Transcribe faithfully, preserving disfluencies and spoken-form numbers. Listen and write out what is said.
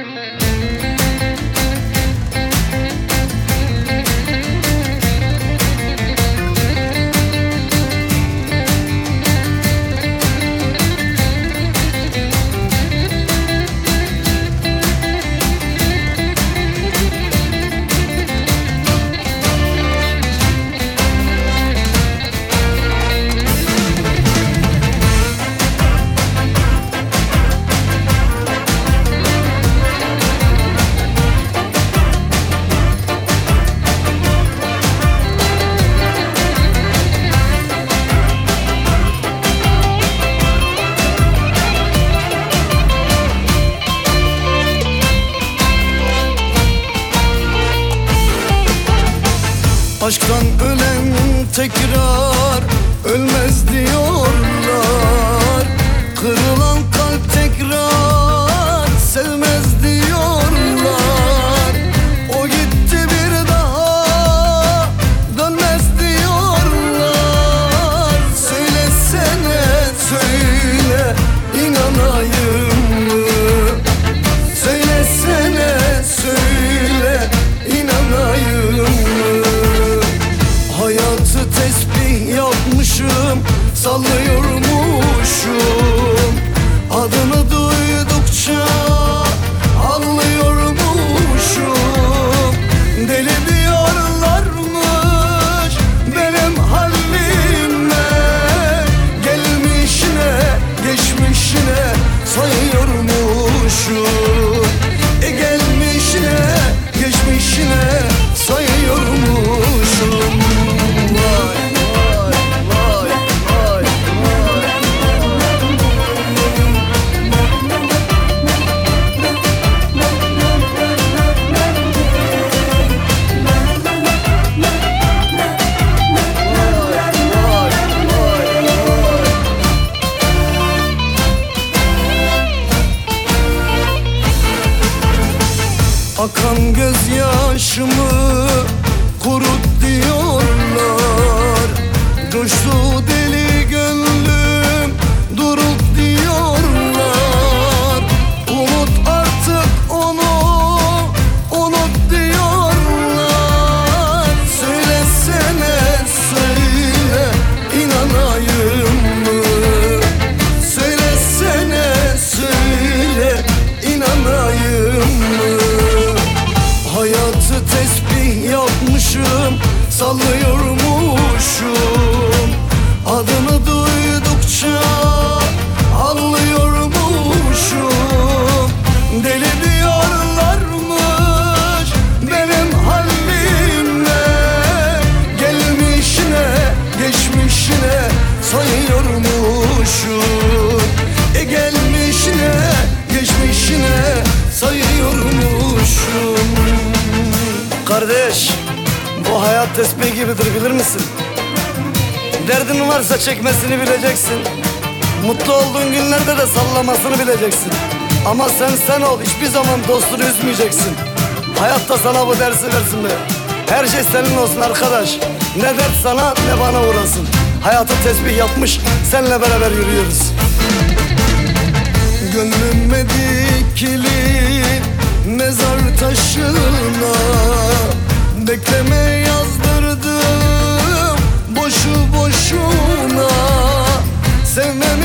Aşktan ölen tekrar ölmez diyorlar. Kırılan kalp tekrar sevmez diyorlar. O gitti bir daha dönmez diyorlar. Söylesene söyle inanayım mı? Söylesene söyle inanayım mı? Hayatı tesbih yapmışım, sallıyormuşum. Adını duydukça anlıyormuşum. Deli diyorlarmış benim halime. Gelmişine geçmişine sayıyormuşum. E gelmişine geçmişine sayıyormuşum. Akan gözyaşımı kurut diyorlar. Coştu deli gönlüm durup diyorlar. Unut artık onu, unut diyorlar. Söylesene söyle inanayım mı? Söylesene söyle inanayım mı? Hayatı tesbih yapmışım, sallıyormuşum. Adını duydukça anlıyormuşum. Deli diyorlarmış benim halime. Gelmişine geçmişine sayıyormuşum. E gelmişine geçmişine sayıyormuşum. Kardeş, bu hayat tesbih gibidir, bilir misin? Derdin varsa çekmesini bileceksin. Mutlu olduğun günlerde de sallamasını bileceksin. Ama sen sen ol, hiçbir zaman dostunu üzmeyeceksin. Hayat da sana bu dersi versin be. Her şey senin olsun arkadaş. Ne dert sana ne bana uğrasın. Hayatı tesbih yapmış, seninle beraber yürüyoruz. Gönlüme dikili mezar taşına bekleme yazdırdım boşu boşuna. Sevmem